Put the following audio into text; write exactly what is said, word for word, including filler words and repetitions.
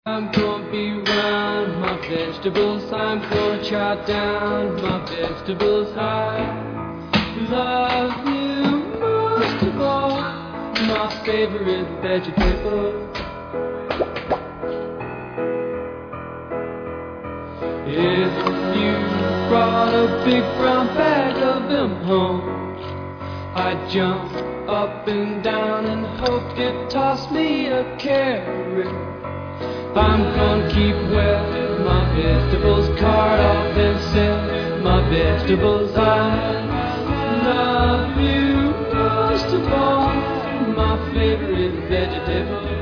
I'm gonna be round my vegetables. I'm gonna chop down my vegetables. I love you most of all, my favorite vegetable. If you brought a big brown bag of them home, I'd jump up and down and hope you'd toss me a carrot. I'm gonna keep well my vegetables, cart off and sell my vegetables. I love you most of all, my favorite vegetable.